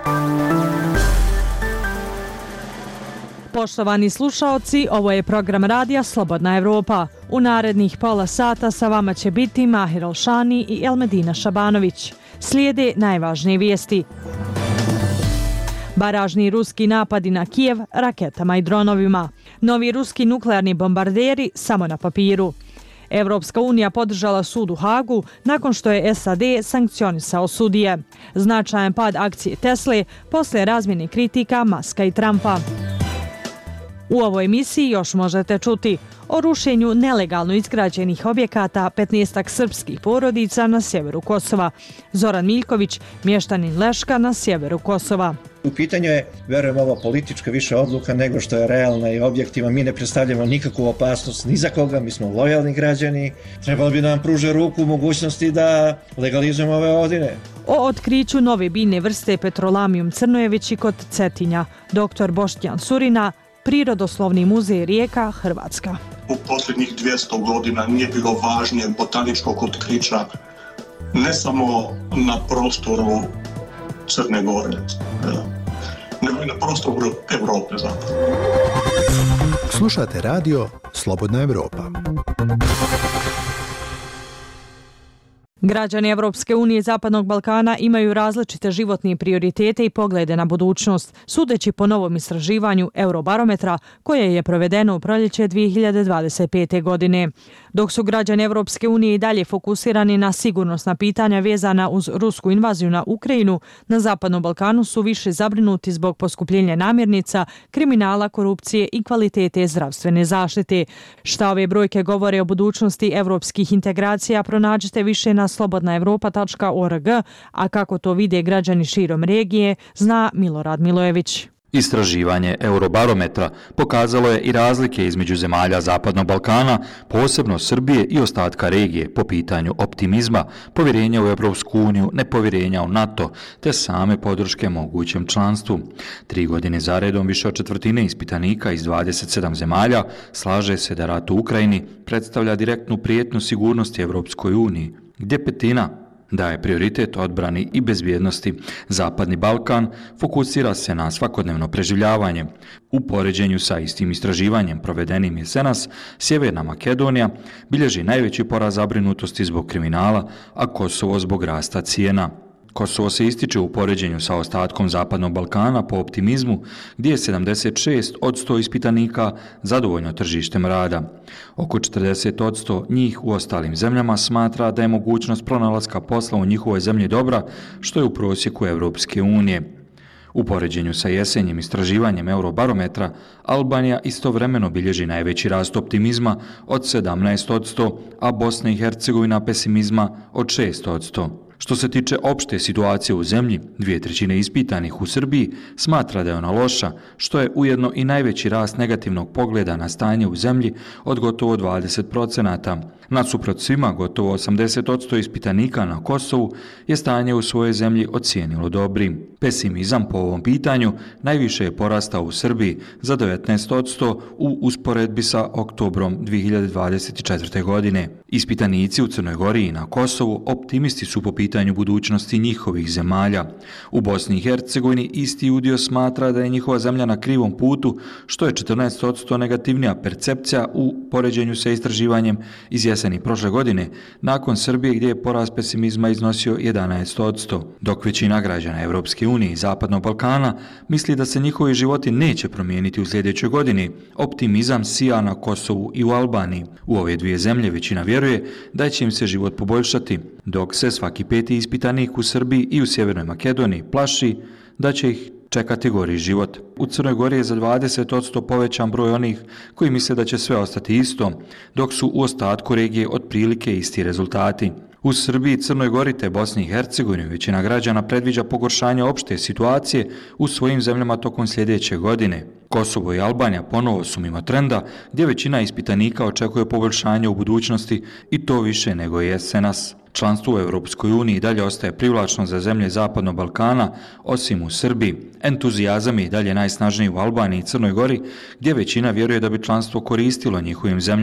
Poštovani slušaoci, ovo je program radija Slobodna Evropa. U narednih pola sata sa vama će biti Mahir Alšani i Elmedina Šabanović. Slijede najvažnije vijesti. Baražni ruski napadi na Kijev raketama i dronovima. Novi ruski nuklearni bombarderi samo na papiru. Evropska unija podržala sud u Hagu nakon što je SAD sankcionisao sudije. Značajan pad akcije Tesle posle razmjene kritika Muska i Trumpa. U ovoj emisiji još možete čuti o rušenju nelegalno izgrađenih objekata 15 srpskih porodica na sjeveru Kosova. Zoran Miljković, mještanin Leška na sjeveru Kosova. U pitanju je, verujem, ovo politička više odluka nego što je realna i objektivna. Mi ne predstavljamo nikakvu opasnost ni za koga, mi smo lojalni građani. Trebalo bi nam pruže ruku u mogućnosti da legalizujemo ove godine. O otkriću nove biljne vrste Petrolamijum crnojevići kod Cetinja. Dr. Boštjan Surina, Prirodoslovni muzej Rijeka, Hrvatska. U posljednjih 200 godina nije bilo važnijeg botaničkog otkrića ne samo na prostoru Crne Gore, nego i na prostoru Evrope zapravo. Slušate radio Slobodna Evropa. Građani Evropske unije i Zapadnog Balkana imaju različite životne prioritete i poglede na budućnost, sudeći po novom istraživanju Eurobarometra koje je provedeno u proljeće 2025. godine. Dok su građani Evropske unije i dalje fokusirani na sigurnosna pitanja vezana uz rusku invaziju na Ukrajinu, na Zapadnom Balkanu su više zabrinuti zbog poskupljenja namirnica, kriminala, korupcije i kvalitete zdravstvene zaštite. Šta ove brojke govore o budućnosti evropskih integracija, pronađite više na slobodnaevropa.org, a kako to vide građani širom regije, zna Milorad Milojević. Istraživanje Eurobarometra pokazalo je i razlike između zemalja Zapadnog Balkana, posebno Srbije i ostatka regije po pitanju optimizma, povjerenja u Evropsku uniju, nepovjerenja u NATO, te same podrške mogućem članstvu. 3 godine zaredom više od četvrtine ispitanika iz 27 zemalja slaže se da rat u Ukrajini predstavlja direktnu prijetnju sigurnosti Evropskoj uniji, gdje petina daje prioritet odbrani i bezbjednosti. Zapadni Balkan fokusira se na svakodnevno preživljavanje. U poređenju sa istim istraživanjem provedenim jesenas, Sjeverna Makedonija bilježi najveći porast zabrinutosti zbog kriminala, a Kosovo zbog rasta cijena. Kosovo se ističe u poređenju sa ostatkom Zapadnog Balkana po optimizmu, gdje je 76% ispitanika zadovoljno tržištem rada. Oko 40% njih u ostalim zemljama smatra da je mogućnost pronalaska posla u njihovoj zemlji dobra, što je u prosjeku Evropske unije. U poređenju sa jesenjim istraživanjem Eurobarometra, Albanija istovremeno bilježi najveći rast optimizma od 17%, a Bosna i Hercegovina pesimizma od 6%. Što se tiče opšte situacije u zemlji, 2/3 ispitanih u Srbiji smatra da je ona loša, što je ujedno i najveći rast negativnog pogleda na stanje u zemlji od gotovo 20%. Nasuprot svima, gotovo 80% ispitanika na Kosovu je stanje u svojoj zemlji ocijenilo dobrim. Pesimizam po ovom pitanju najviše je porastao u Srbiji za 19% u usporedbi sa oktobrom 2024. godine. Ispitanici u Crnoj Gori i na Kosovu optimisti su po pitanju budućnosti njihovih zemalja. U Bosni i Hercegovini isti udio smatra da je njihova zemlja na krivom putu, što je 14% negativnija percepcija u poređenju sa istraživanjem iz jeseni prošle godine, nakon Srbije gdje je porast pesimizma iznosio 11%, dok većina građana Evropske unije i Zapadnog Balkana misli da se njihovi životi neće promijeniti u sljedećoj godini. Optimizam sija na Kosovu i u Albaniji. U ove dvije zemlje većina vjeruje da će im se život poboljšati, dok se svaki 5. ispitanik u Srbiji i u Sjevernoj Makedoniji plaši da će ih čekati gori život. U Crnoj Gori je za 20% povećan broj onih koji misle da će sve ostati isto, dok su u ostatku regije otprilike isti rezultati. U Srbiji, Crnoj Gori te Bosni i Hercegovini većina građana predviđa pogoršanje opšte situacije u svojim zemljama tokom sljedeće godine. Kosovo i Albanija ponovo su mimo trenda, gdje većina ispitanika očekuje poboljšanje u budućnosti i to više nego jesenas. Članstvo u Evropskoj uniji dalje ostaje privlačno za zemlje Zapadnog Balkana, osim u Srbiji. Entuzijazam je dalje najsnažniji u Albaniji i Crnoj Gori, gdje većina vjeruje da bi članstvo koristilo njihovim zemljama.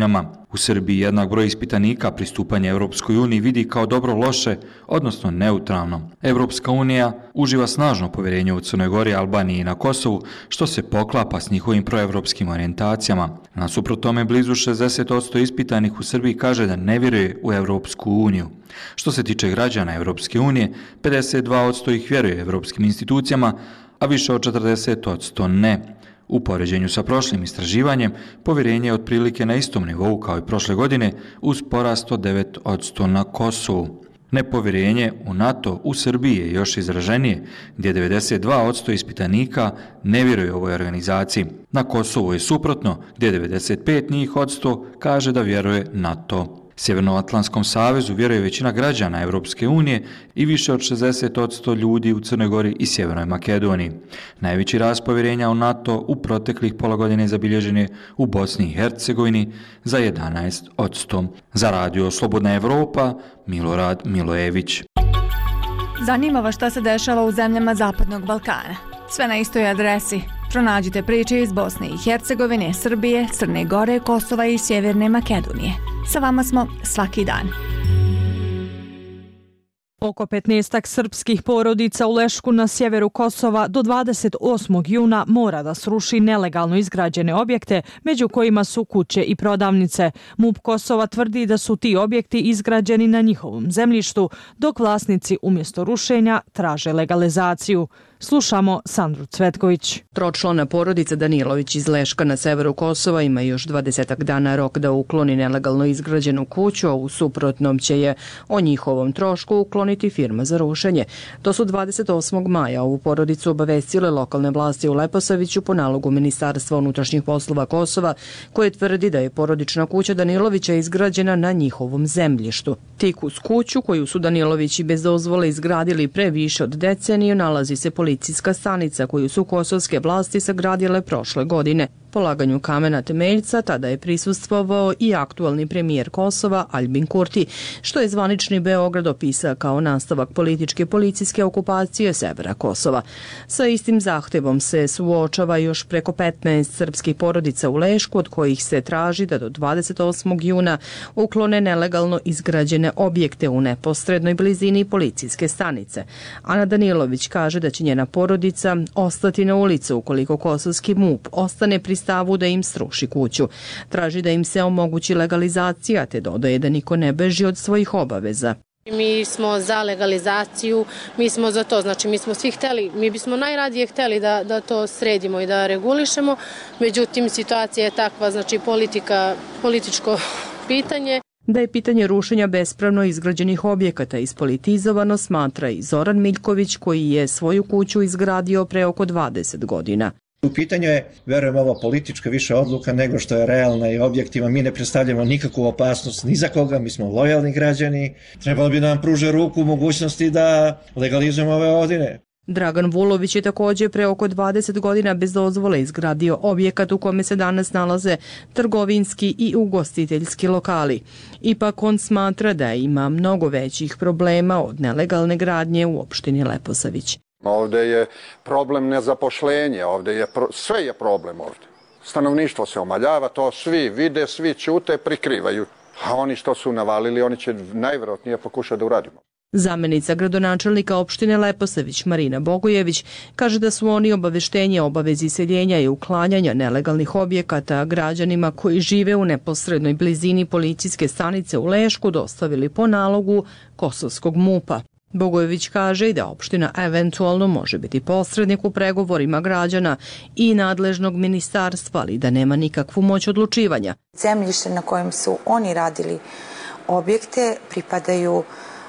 U Srbiji jednak broj ispitanika pristupanje Europskoj uniji vidi kao dobro loše, odnosno neutralno. Europska unija uživa snažno povjerenje u Crnoj Gori, Albaniji i na Kosovu, što se poklapa s njihovim proevropskim orijentacijama. Nasuprot tome, blizu 60% ispitanih u Srbiji kaže da ne vjeruje u Europsku uniju. Što se tiče građana Europske unije, 52% ih vjeruje europskim institucijama, a više od 40% ne. U poređenju sa prošlim istraživanjem, povjerenje je otprilike na istom nivou kao i prošle godine, uz porast od 9% na Kosovu. Nepovjerenje u NATO u Srbiji je još izraženije, gdje 92% ispitanika ne vjeruje ovoj organizaciji. Na Kosovu je suprotno, gdje 95% kaže da vjeruje NATO. Sjevernoatlantskom savezu vjeruje većina građana Europske unije i više od 60% ljudi u Crnoj Gori i Sjevernoj Makedoniji. Najveći rast povjerenja u NATO u proteklih pola godine zabilježen je u Bosni i Hercegovini za 11%. Za radio Slobodna Evropa, Milorad Milojević. Zanima vas šta se dešava u zemljama Zapadnog Balkana? Sve na istoj adresi. Pronađite priče iz Bosne i Hercegovine, Srbije, Crne Gore, Kosova i Sjeverne Makedonije. Sa vama smo svaki dan. Oko 15 srpskih porodica u Lešku na sjeveru Kosova do 28. juna mora da sruši nelegalno izgrađene objekte, među kojima su kuće i prodavnice. MUP Kosova tvrdi da su ti objekti izgrađeni na njihovom zemljištu, dok vlasnici umjesto rušenja traže legalizaciju. Slušamo Sandru Cvetković. Tročlana porodica Danilović iz Leška na severu Kosova ima još 20 dana rok da ukloni nelegalno izgrađenu kuću, a u suprotnom će je o njihovom trošku ukloniti firma za rušenje. To su 28. maja ovu porodicu obavestile lokalne vlasti u Leposaviću po nalogu Ministarstva unutrašnjih poslova Kosova, koje tvrdi da je porodična kuća Danilovića izgrađena na njihovom zemljištu. Tik uz kuću koju su Danilovići bez dozvole izgradili pre više od deceniju nalazi se policijska stanica koju su kosovske vlasti sagradile prošle godine. Polaganju kamena temeljca tada je prisustvovao i aktualni premijer Kosova Aljbin Kurti, što je zvanični Beograd opisao kao nastavak političke policijske okupacije severa Kosova. Sa istim zahtevom se suočava još preko 15 srpskih porodica u Lešku, od kojih se traži da do 28. juna uklone nelegalno izgrađene objekte u neposrednoj blizini policijske stanice. Ana Danilović kaže da će njena porodica ostati na ulicu ukoliko kosovski MUP ostane pri stavu da im sruši kuću. Traži da im se omogući legalizacija, te dodaje da niko ne beži od svojih obaveza. Mi smo za legalizaciju, mi smo za to, znači mi smo svi hteli, mi bismo najradije hteli da to sredimo i da regulišemo, međutim situacija je takva, znači političko pitanje. Da je pitanje rušenja bespravno izgrađenih objekata ispolitizovano, smatra i Zoran Miljković, koji je svoju kuću izgradio pre oko 20 godina. U pitanju je, verujem, ova politička više odluka nego što je realna i objektivna. Mi ne predstavljamo nikakvu opasnost ni za koga, mi smo lojalni građani. Trebalo bi nam pruže ruku mogućnosti da legalizujemo ove godine. Dragan Vulović je također pre oko 20 godina bez dozvole izgradio objekat u kome se danas nalaze trgovinski i ugostiteljski lokali. Ipak on smatra da ima mnogo većih problema od nelegalne gradnje u opštini Leposavić. Ovdje je problem nezapošljenje, sve je problem ovdje. Stanovništvo se omaljava, to svi vide, svi ćute, prikrivaju. A oni što su navalili, oni će najvjerojatnije pokušati da uradimo. Zamenica gradonačelnika opštine Leposavić Marina Bogojević kaže da su oni obaveštenje o obavezi seljenja i uklanjanja nelegalnih objekata građanima koji žive u neposrednoj blizini policijske stanice u Lešku dostavili po nalogu kosovskog MUP-a. Bogojević kaže i da opština eventualno može biti posrednik u pregovorima građana i nadležnog ministarstva, ali da nema nikakvu moć odlučivanja. Zemljište na kojem su oni radili objekte pripadaju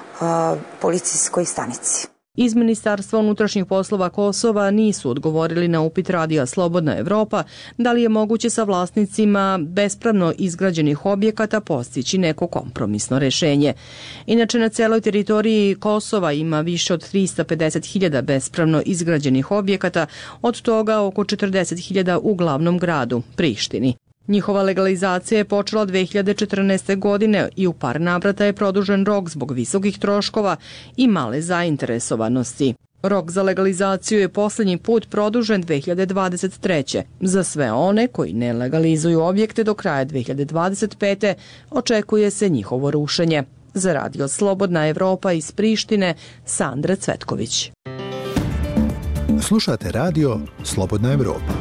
policijskoj stanici. Iz Ministarstva unutrašnjih poslova Kosova nisu odgovorili na upit radija Slobodna Evropa da li je moguće sa vlasnicima bespravno izgrađenih objekata postići neko kompromisno rešenje. Inače, na celoj teritoriji Kosova ima više od 350.000 bespravno izgrađenih objekata, od toga oko 40.000 u glavnom gradu, Prištini. Njihova legalizacija je počela 2014. godine i u par navrata je produžen rok zbog visokih troškova i male zainteresovanosti. Rok za legalizaciju je posljednji put produžen 2023. Za sve one koji ne legalizuju objekte do kraja 2025. očekuje se njihovo rušenje. Za Radio Slobodna Evropa iz Prištine, Sandra Cvetković. Slušate radio Slobodna Evropa.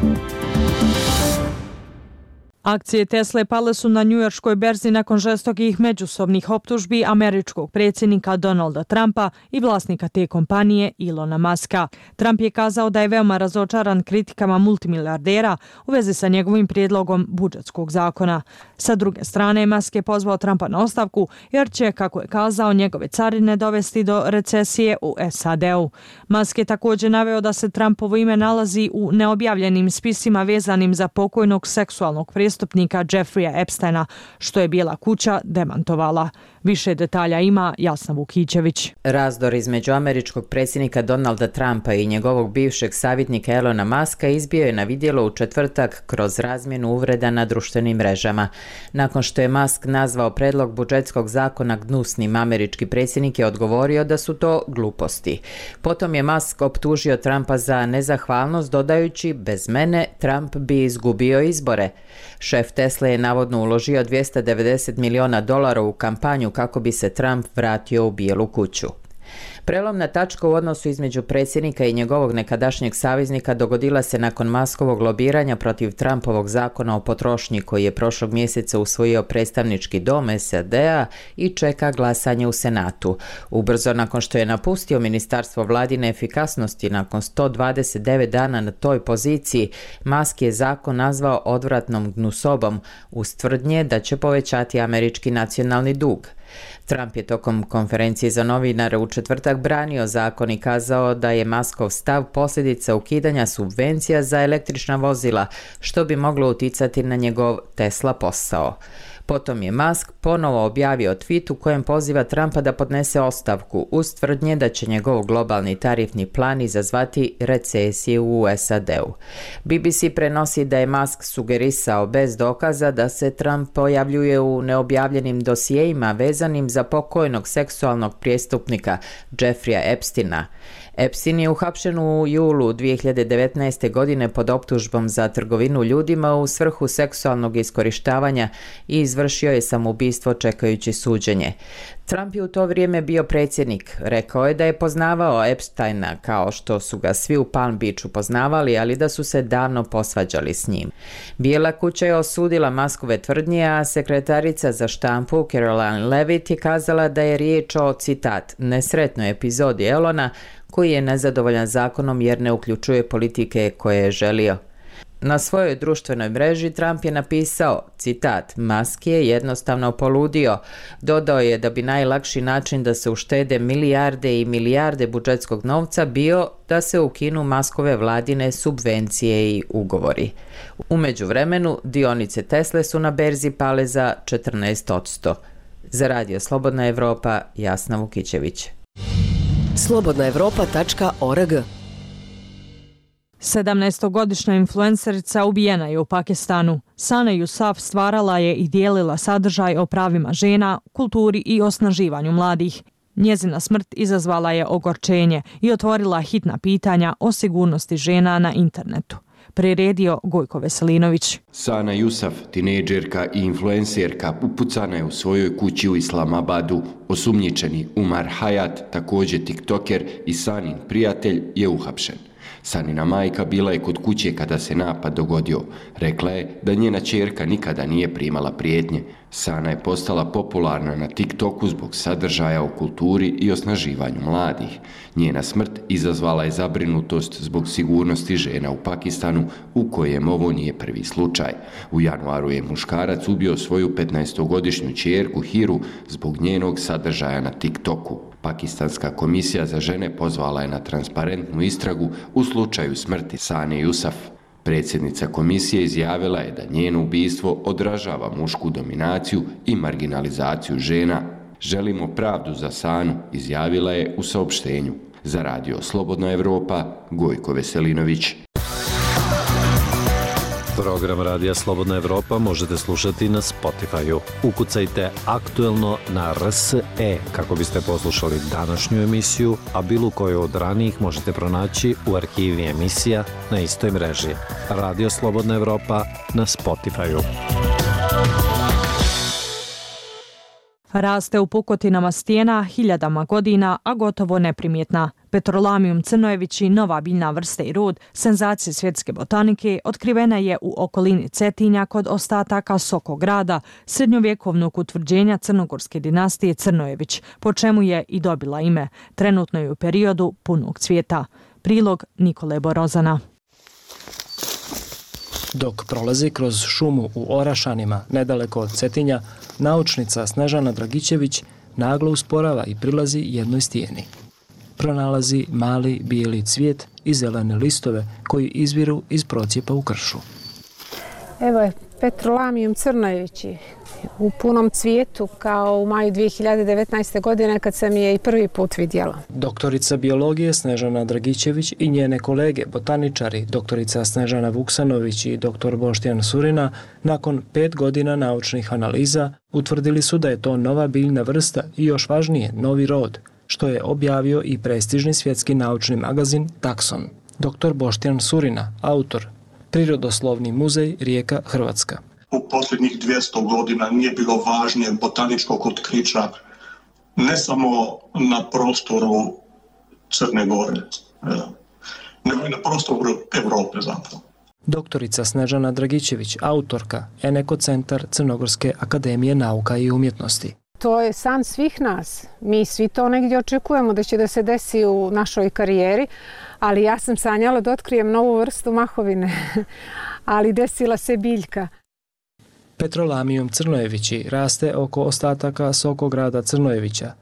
Akcije Tesle pale su na njujorškoj berzi nakon žestokih međusobnih optužbi američkog predsjednika Donalda Trumpa i vlasnika te kompanije Elona Muska. Trump je kazao da je veoma razočaran kritikama multimilijardera u vezi sa njegovim prijedlogom budžetskog zakona. Sa druge strane, Musk je pozvao Trumpa na ostavku jer će, kako je kazao, njegove carine dovesti do recesije u SAD-u. Musk je također naveo da se Trumpovo ime nalazi u neobjavljenim spisima vezanim za pokojnog seksualnog prestupnika Jeffreya Epsteina, što je Bijela kuća demantovala. Više detalja ima Jasna Vukićević. Razdor između američkog predsjednika Donalda Trumpa i njegovog bivšeg savjetnika Elona Muska izbio je na vidjelo u četvrtak kroz razmjenu uvreda na društvenim mrežama. Nakon što je Musk nazvao predlog budžetskog zakona gnusnim, američki predsjednik je odgovorio da su to gluposti. Potom je Musk optužio Trumpa za nezahvalnost, dodajući: bez mene Trump bi izgubio izbore. Šef Tesle je navodno uložio $290 milijuna u kampanju kako bi se Trump vratio u Bijelu kuću. Prelomna tačka u odnosu između predsjednika i njegovog nekadašnjeg saveznika dogodila se nakon Muskovog lobiranja protiv Trumpovog zakona o potrošnji koji je prošlog mjeseca usvojio predstavnički dom SAD-a i čeka glasanje u Senatu. Ubrzo nakon što je napustio Ministarstvo vladine efikasnosti nakon 129 dana na toj poziciji, Musk je zakon nazvao odvratnom gnusobom uz tvrdnje da će povećati američki nacionalni dug. Trump je tokom konferencije za novinare u četvrtak branio zakon i kazao da je Muskov stav posljedica ukidanja subvencija za električna vozila, što bi moglo uticati na njegov Tesla posao. Potom je Musk ponovo objavio tweet u kojem poziva Trumpa da podnese ostavku uz tvrdnje da će njegov globalni tarifni plan izazvati recesiju u SAD-u. BBC prenosi da je Musk sugerisao bez dokaza da se Trump pojavljuje u neobjavljenim dosijejima vezanim za pokojnog seksualnog prijestupnika Jeffreya Epsteina. Epstein je uhapšen u julu 2019. godine pod optužbom za trgovinu ljudima u svrhu seksualnog iskorištavanja i izvršio je samoubistvo čekajući suđenje. Trump je u to vrijeme bio predsjednik. Rekao je da je poznavao Epsteina kao što su ga svi u Palm Beachu poznavali, ali da su se davno posvađali s njim. Bijela kuća je osudila Muskove tvrdnje, a sekretarica za štampu Caroline Levitt je kazala da je riječ o, citat, nesretnoj epizodi Elona koji je nezadovoljan zakonom jer ne uključuje politike koje je želio. Na svojoj društvenoj mreži Trump je napisao, citat, Musk je jednostavno poludio. Dodao je da bi najlakši način da se uštede milijarde i milijarde budžetskog novca bio da se ukinu Muskove vladine subvencije i ugovori. U međuvremenu, dionice Tesle su na berzi pale za 14%. Za Radio Slobodna Evropa, Jasna Vukićević. slobodnaevropa.org 17-godišnja influencerica ubijena je u Pakistanu. Sana Yousaf stvarala je i dijelila sadržaj o pravima žena, kulturi i osnaživanju mladih. Njezina smrt izazvala je ogorčenje i otvorila hitna pitanja o sigurnosti žena na internetu. Priredio Gojko Veselinović. Sana Yousaf, tinejdžerka i influencerka, upucana je u svojoj kući u Islamabadu. Osumnjičeni Umar Hayat, također tiktoker i Sanin prijatelj, je uhapšen. Sanina majka bila je kod kuće kada se napad dogodio. Rekla je da njena ćerka nikada nije primala prijetnje. Sana je postala popularna na TikToku zbog sadržaja o kulturi i osnaživanju mladih. Njena smrt izazvala je zabrinutost zbog sigurnosti žena u Pakistanu, u kojem ovo nije prvi slučaj. U januaru je muškarac ubio svoju 15-godišnju ćerku Hiru zbog njenog sadržaja na TikToku. Pakistanska komisija za žene pozvala je na transparentnu istragu u slučaju smrti Sane Yousaf. Predsjednica komisije izjavila je da njeno ubistvo odražava mušku dominaciju i marginalizaciju žena. Želimo pravdu za Sanu, izjavila je u saopštenju. Za Radio Slobodna Evropa, Gojko Veselinović. Program Radija Slobodna Evropa možete slušati na Spotify-u. Ukucajte Aktuelno na RSE kako biste poslušali današnju emisiju, a bilo koju od ranijih možete pronaći u arhivi emisija na istoj mreži. Radio Slobodna Evropa na Spotify-u. Raste u pukotinama stijena hiljadama godina, a gotovo neprimjetna. Petrolamium crnojevići, nova biljna vrsta i rod, senzacija svjetske botanike, otkrivena je u okolini Cetinja kod ostataka Sokograda, srednjovjekovnog utvrđenja crnogorske dinastije Crnojević, po čemu je i dobila ime. Trenutno je u periodu punog cvijeta. Prilog Nikole Borozana. Dok prolazi kroz šumu u Orašanima, nedaleko od Cetinja, naučnica Snežana Dragićević naglo usporava i prilazi jednoj stijeni. Pronalazi mali bijeli cvijet i zelene listove koji izviru iz procjepa u kršu. Evo je Petrolamium crnojevići u punom cvijetu kao u maju 2019. godine kad sam je i prvi put vidjela. Doktorica biologije Snežana Dragićević i njene kolege botaničari, doktorica Snežana Vuksanović i dr. Boštjan Surina, nakon 5 godina naučnih analiza utvrdili su da je to nova biljna vrsta i još važnije novi rod, što je objavio i prestižni svjetski naučni magazin Taxon. Dr. Boštjan Surina, autor, Prirodoslovni muzej Rijeka, Hrvatska. U posljednjih 200 godina nije bilo važnijeg botaničkog otkrića ne samo na prostoru Crne Gore, nego i na prostoru Evrope zapravo. Doktorica Snežana Dragićević, autorka, Eneko centar Crnogorske akademije nauka i umjetnosti. To je san svih nas. Mi svi to negdje očekujemo da će da se desi u našoj karijeri, ali ja sam sanjala da otkrijem novu vrstu mahovine, ali desila se biljka. Petrolamium crnojevići raste oko ostataka Sokograda Crnojevića,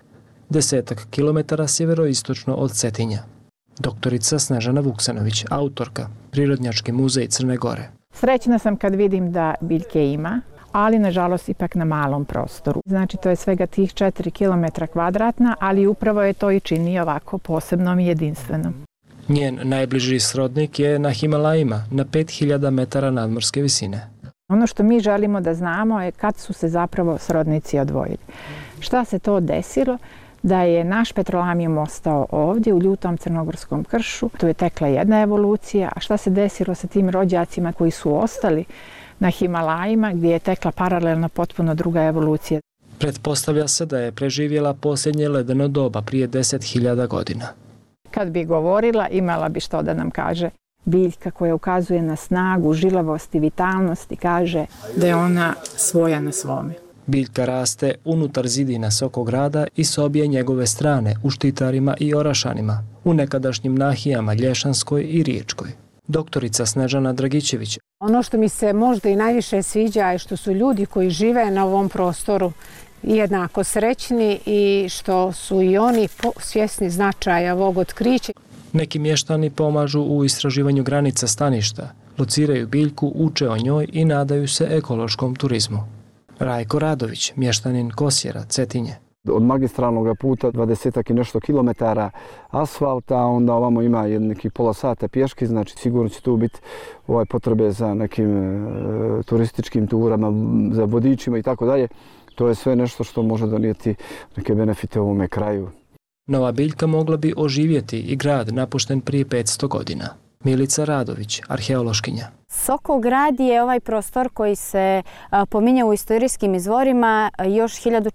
10 kilometara sjeveroistočno od Cetinja. Doktorica Snežana Vuksanović, autorka, Prirodnjački muzej Crne Gore. Srećna sam kad vidim da biljke ima, ali nažalost ipak na malom prostoru. Znači to je svega tih 4 km kvadratna, ali upravo je to i čini ovako posebnom i jedinstvenom. Njen najbliži srodnik je na Himalajima, na 5000 metara nadmorske visine. Ono što mi želimo da znamo je kad su se zapravo srodnici odvojili. Šta se to desilo? Da je naš Petrolamium ostao ovdje u ljutom crnogorskom kršu. Tu je tekla jedna evolucija, a šta se desilo sa tim rođacima koji su ostali na Himalajima gdje je tekla paralelna potpuno druga evolucija. Pretpostavlja se da je preživjela posljednje ledeno doba prije 10.000 godina. Kad bi govorila, imala bi što da nam kaže. Biljka koja ukazuje na snagu, žilavost i vitalnost i kaže da je ona svoja na svome. Biljka raste unutar zidina Sokograda i s obje njegove strane u Štitarima i Orašanima, u nekadašnjim nahijama Lješanskoj i Riječkoj. Doktorica Snežana Dragićević. Ono što mi se možda i najviše sviđa je što su ljudi koji žive na ovom prostoru jednako srećni i što su i oni svjesni značaja ovog otkrića. Neki mještani pomažu u istraživanju granica staništa, lociraju biljku, uče o njoj i nadaju se ekološkom turizmu. Rajko Radović, mještanin Kosjera, Cetinje. Od magistralnog puta 20 i nešto kilometara asfalta, onda ovamo ima neki pola sata pješke, znači sigurno će tu biti potrebe za nekim turističkim turama, za vodičima i tako dalje. To je sve nešto što može donijeti neke benefite ovome kraju. Nova biljka mogla bi oživjeti i grad napušten prije 500 godina. Milica Radović, arheološkinja. Sokograd je ovaj prostor koji se pominje u istorijskim izvorima još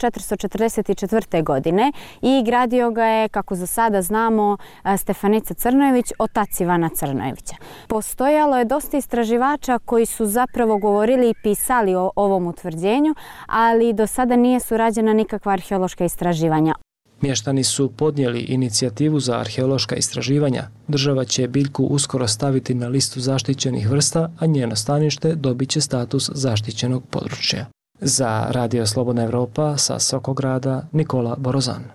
1444. godine i gradio ga je, kako za sada znamo, Stefanica Crnojević, otac Ivana Crnojevića. Postojalo je dosta istraživača koji su zapravo govorili i pisali o ovom utvrđenju, ali do sada nije su rađena nikakva arheološka istraživanja. Mještani su podnijeli inicijativu za arheološka istraživanja. Država će biljku uskoro staviti na listu zaštićenih vrsta, a njeno stanište dobit će status zaštićenog područja. Za Radio Slobodna Evropa sa Sokograda, Nikola Borozan.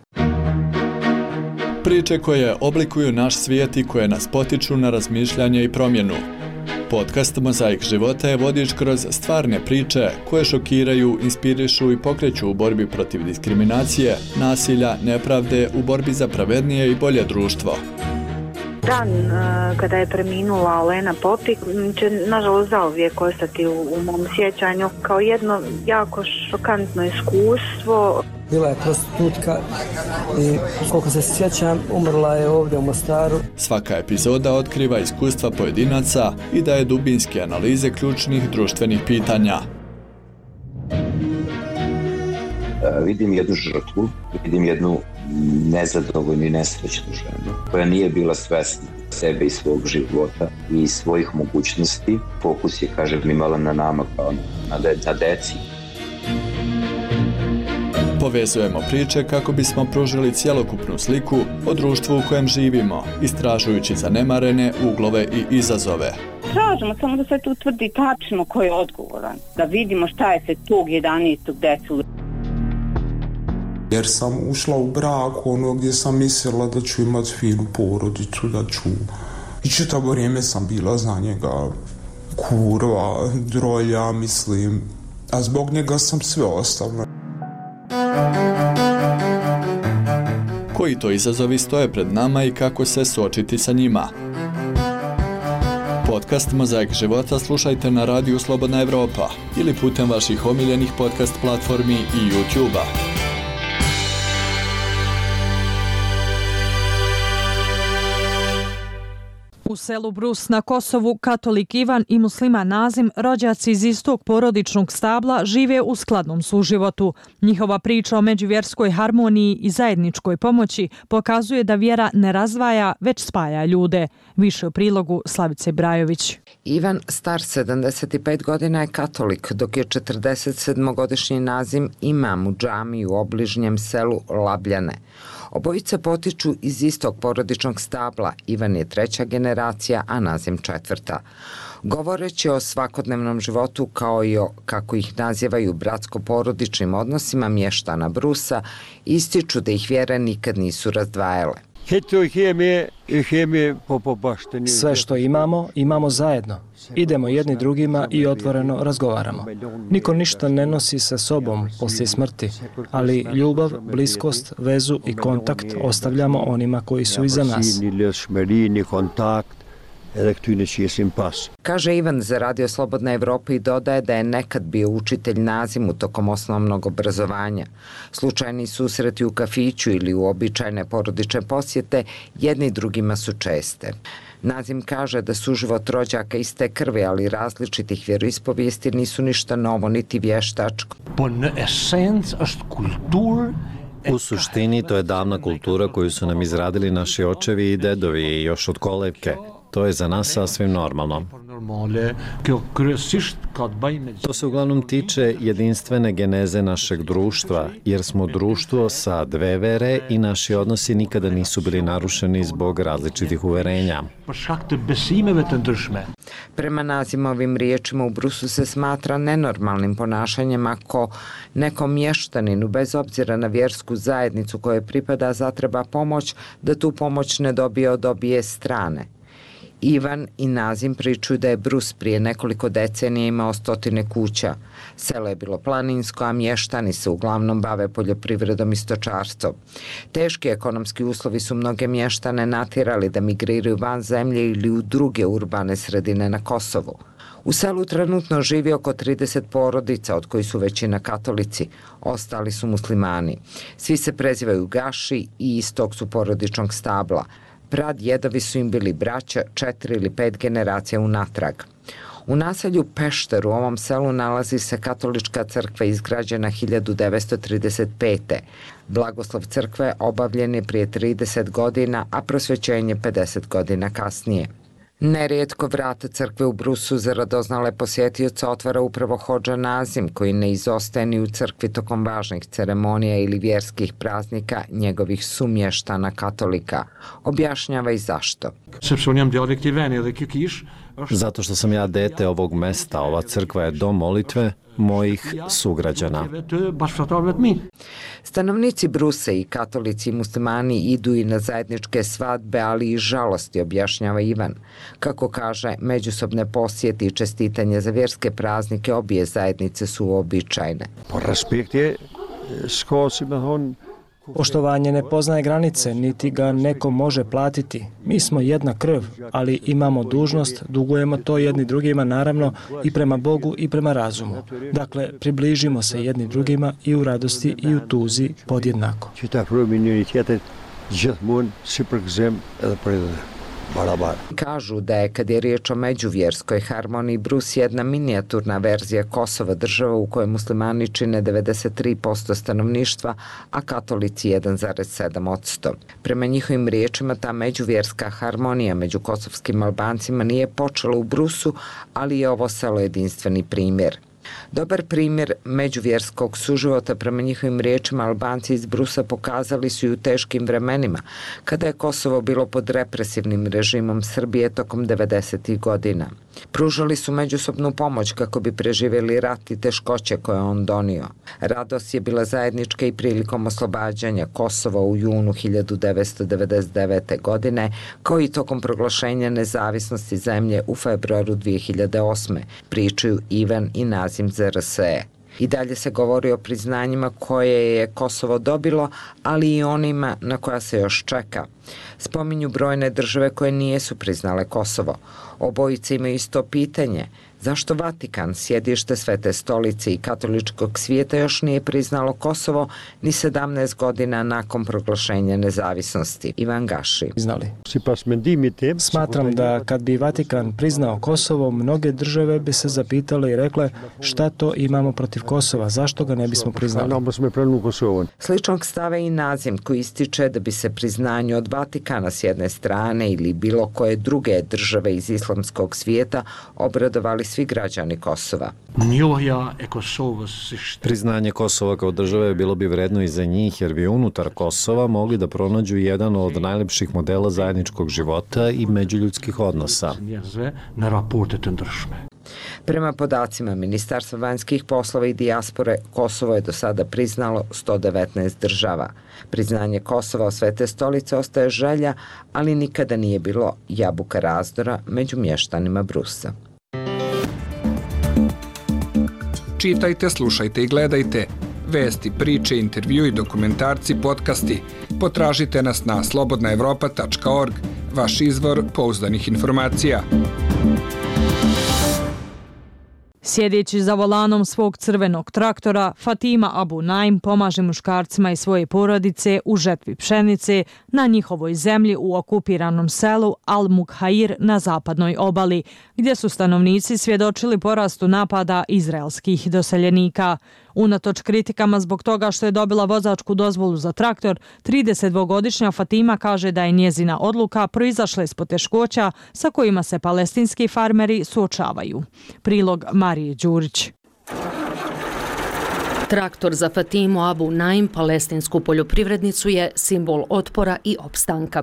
Priče koje oblikuju naš svijet i koje nas potiču na razmišljanje i promjenu. Podcast Mozaik života je vodič kroz stvarne priče koje šokiraju, inspirišu i pokreću u borbi protiv diskriminacije, nasilja, nepravde, u borbi za pravednije i bolje društvo. Dan kada je preminula Olena Popik će nažalost zauvijek ostati u mom sjećanju kao jedno jako šokantno iskustvo. Bila je prostitutka i koliko se sjećam umrla je ovdje u Mostaru. Svaka epizoda otkriva iskustva pojedinaca i daje dubinske analize ključnih društvenih pitanja. Vidim jednu žrtvu, vidim jednu nezadovoljnu i nesrećnu ženu koja nije bila svesna sebe i svog života i svojih mogućnosti. Fokus je, kažem, imala na nama kao na deci. Povezujemo priče kako bismo pružili cjelokupnu sliku o društvu u kojem živimo, istražujući zanemarene uglove i izazove. Tražimo samo da se tu utvrdi tačno ko je odgovoran, da vidimo šta je se tog 11. desilo. Jer sam ušla u brak gdje sam mislila da ću imati finu porodicu, da ću... I čitavo vrijeme sam bila za njega kurva, drolja, mislim, a zbog njega sam sve ostavila. Koji to izazovi stoje pred nama i kako se suočiti sa njima? Podcast Mozaik života slušajte na radiju Slobodna Evropa ili putem vaših omiljenih podcast platformi i YouTube-a. U selu Brus na Kosovu katolik Ivan i musliman Nazim, rođaci iz istog porodičnog stabla, žive u skladnom suživotu. Njihova priča o međuvjerskoj harmoniji i zajedničkoj pomoći pokazuje da vjera ne razdvaja, već spaja ljude. Više u prilogu Slavice Brajović. Ivan, star 75 godina, je katolik, dok je 47-godišnji Nazim imam u džamiji u obližnjem selu Labljane. Obojice potiču iz istog porodičnog stabla. Ivan je 3. generacija, a Nazim 4. Govoreći o svakodnevnom životu kao i o, kako ih nazivaju, bratsko-porodičnim odnosima mještana Brusa, ističu da ih vjere nikad nisu razdvajale. Sve što imamo zajedno. Idemo jedni drugima i otvoreno razgovaramo. Niko ništa ne nosi sa sobom poslije smrti, ali ljubav, bliskost, vezu i kontakt ostavljamo onima koji su iza nas. Kaže Ivan za Radio Slobodna Evropa i dodaje da je nekad bio učitelj Nazimu tokom osnovnog obrazovanja. Slučajni susreti u kafiću ili u običajne porodične posjete jedni drugima su česte. Nazim kaže da suživot rođaka iste krvi, ali različitih vjeroispovijesti nisu ništa novo niti vještačko. U suštini to je davna kultura koju su nam izradili naši očevi i dedovi još od kolevke. To je za nas sasvim normalno. To se uglavnom tiče jedinstvene geneze našeg društva, jer smo društvo sa dve vere i naši odnosi nikada nisu bili narušeni zbog različitih uverenja. Prema Nazimovim riječima, u Brusu se smatra nenormalnim ponašanjem ako nekom mještaninu, bez obzira na vjersku zajednicu kojoj pripada, zatreba pomoć, da tu pomoć ne dobije od obje strane. Ivan i Nazim pričaju da je Brus prije nekoliko decenija imao 100 kuća. Selo je bilo planinsko, a mještani se uglavnom bave poljoprivredom i stočarstvom. Teški ekonomski uslovi su mnoge mještane natjerali da migriraju van zemlje ili u druge urbane sredine na Kosovu. U selu trenutno živi oko 30 porodica, od kojih su većina katolici, ostali su muslimani. Svi se prezivaju Gaši i istog su porodičnog stabla. Pradjedovi su im bili braća 4 ili 5 generacija unatrag. U naselju Pešter u ovom selu nalazi se katolička crkva izgrađena 1935. Blagoslov crkve obavljen je prije 30 godina, a prosvjećenje 50 godina kasnije. Nerijetko vrata crkve u Brusu za radoznale posjetioca otvara upravo hodža Nazim, koji ne izostaje ni u crkvi tokom važnih ceremonija ili vjerskih praznika njegovih sumještana katolika. Objašnjava i zašto. Zato što sam ja dete ovog mesta, ova crkva je dom molitve mojih sugrađana. Stanovnici Bruse i katolici i muslimani idu i na zajedničke svadbe, ali i žalosti, objašnjava Ivan. Kako kaže, međusobne posjeti i čestitanje za vjerske praznike obje zajednice su uobičajene. Poštovanje ne poznaje granice, niti ga neko može platiti. Mi smo jedna krv, ali imamo dužnost, dugujemo to jedni drugima, naravno, i prema Bogu i prema razumu. Dakle, približimo se jedni drugima i u radosti i u tuzi podjednako. Kažu da je, kad je riječ o međuvjerskoj harmoniji, Brus jedna minijaturna verzija Kosova, država u kojoj muslimani čine 93% stanovništva, a katolici 1,7%. Prema njihovim riječima, ta međuvjerska harmonija među kosovskim Albancima nije počela u Brusu, ali je ovo selo jedinstveni primjer. Dobar primjer međuvjerskog suživota, prema njihovim riječima, Albanci iz Brusa pokazali su i u teškim vremenima, kada je Kosovo bilo pod represivnim režimom Srbije tokom 90. godina. Pružali su međusobnu pomoć kako bi preživjeli rat i teškoće koje on donio. Radost je bila zajednička i prilikom oslobađanja Kosova u junu 1999. godine, kao i tokom proglašenja nezavisnosti zemlje u februaru 2008. Pričaju Ivan i Nazim ZRSE. I dalje se govori o priznanjima koje je Kosovo dobilo, ali i onima na koja se još čeka. Spominju brojne države koje nijesu priznale Kosovo. Obojice imaju isto pitanje. Zašto Vatikan, sjedište Svete stolice i katoličkog svijeta, još nije priznalo Kosovo ni 17 godina nakon proglašenja nezavisnosti? Ivan Gaši. Smatram da kad bi Vatikan priznao Kosovo, mnoge države bi se zapitale i rekle šta to imamo protiv Kosova, zašto ga ne bismo priznali. Sličnog stave i Nazim, koji ističe da bi se priznanju od Vatikana s jedne strane ili bilo koje druge države iz islamskog svijeta obradovali svi građani Kosova. Priznanje Kosova kao države bilo bi vredno i za njih, jer bi unutar Kosova mogli da pronađu jedan od najlepših modela zajedničkog života i međuljudskih odnosa. Prema podacima Ministarstva vanjskih poslova i dijaspore, Kosovo je do sada priznalo 119 država. Priznanje Kosova od Svete stolice ostaje želja, ali nikada nije bilo jabuka razdora među mještanima Brusa. Čitajte, slušajte i gledajte. Vesti, priče, intervju i dokumentarci, podcasti. Potražite nas na slobodnaevropa.org, vaš izvor pouzdanih informacija. Sjedeći za volanom svog crvenog traktora, Fatima Abu Naim pomaže muškarcima i svoje porodice u žetvi pšenice na njihovoj zemlji u okupiranom selu Al-Mukhair na zapadnoj obali, gdje su stanovnici svjedočili porastu napada izraelskih doseljenika. Unatoč kritikama zbog toga što je dobila vozačku dozvolu za traktor, 32-godišnja Fatima kaže da je njezina odluka proizašla iz poteškoća sa kojima se palestinski farmeri suočavaju. Prilog Marije Đurić. Traktor za Fatimu Abu Naim, palestinsku poljoprivrednicu, je simbol otpora i opstanka.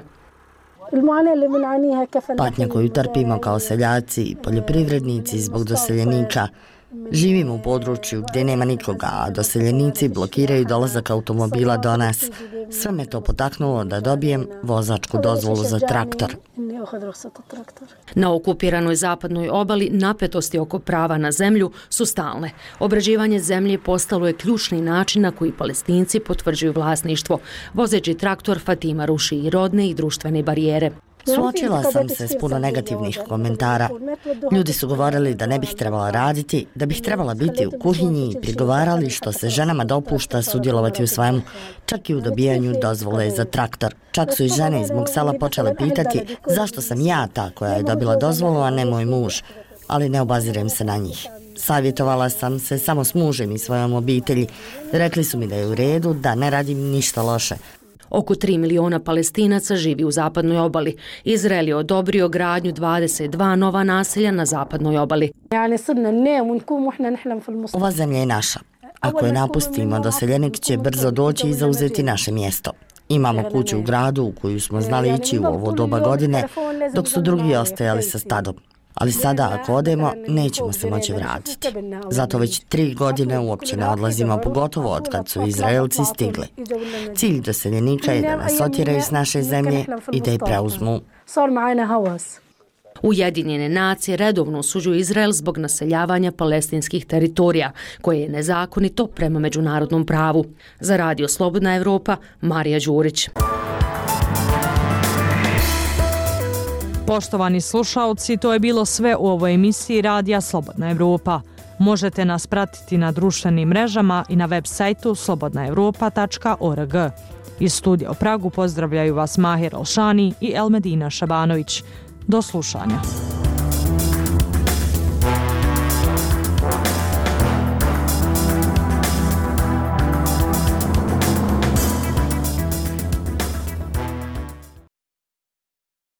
Patnja koju trpimo kao seljaci i poljoprivrednici zbog doseljenika. Živimo u području gdje nema nikoga, a doseljenici blokiraju dolazak automobila do nas. Sve me to potaknulo da dobijem vozačku dozvolu za traktor. Na okupiranoj zapadnoj obali napetosti oko prava na zemlju su stalne. Obrađivanje zemlje postalo je ključni način na koji Palestinci potvrđuju vlasništvo. Vozeći traktor, Fatima ruši i rodne i društvene barijere. Suočila sam se s puno negativnih komentara. Ljudi su govorili da ne bih trebala raditi, da bih trebala biti u kuhinji i prigovarali što se ženama dopušta sudjelovati u svemu, čak i u dobijanju dozvole za traktor. Čak su i žene iz mog sela počele pitati zašto sam ja ta koja je dobila dozvolu, a ne moj muž, ali ne obazirem se na njih. Savjetovala sam se samo s mužem i svojom obitelji. Rekli su mi da je u redu, da ne radim ništa loše. Oko 3 miliona Palestinaca živi u zapadnoj obali. Izrael je odobrio gradnju 22 nova naselja na zapadnoj obali. Ova zemlja je naša. Ako je napustimo, doseljenik će brzo doći i zauzeti naše mjesto. Imamo kuću u gradu u koju smo znali ići u ovo doba godine, dok su drugi ostajali sa stadom. Ali sada ako odemo, nećemo se moći vratiti. Zato već 3 godine uopće ne odlazimo, pogotovo od kad su Izraelci stigli. Cilj doseljenika je da nas otjeraju s naše zemlje i da je preuzmu. Ujedinjene nacije redovno osuđuju Izrael zbog naseljavanja palestinskih teritorija, koje je nezakonito prema međunarodnom pravu. Za Radio Slobodna Evropa, Marija Đurić. Poštovani slušaoci, to je bilo sve u ovoj emisiji Radija Slobodna Evropa. Možete nas pratiti na društvenim mrežama i na web sajtu slobodnaevropa.org. Iz studija u Pragu pozdravljaju vas Mahir Alšani i Elmedina Šabanović. Do slušanja.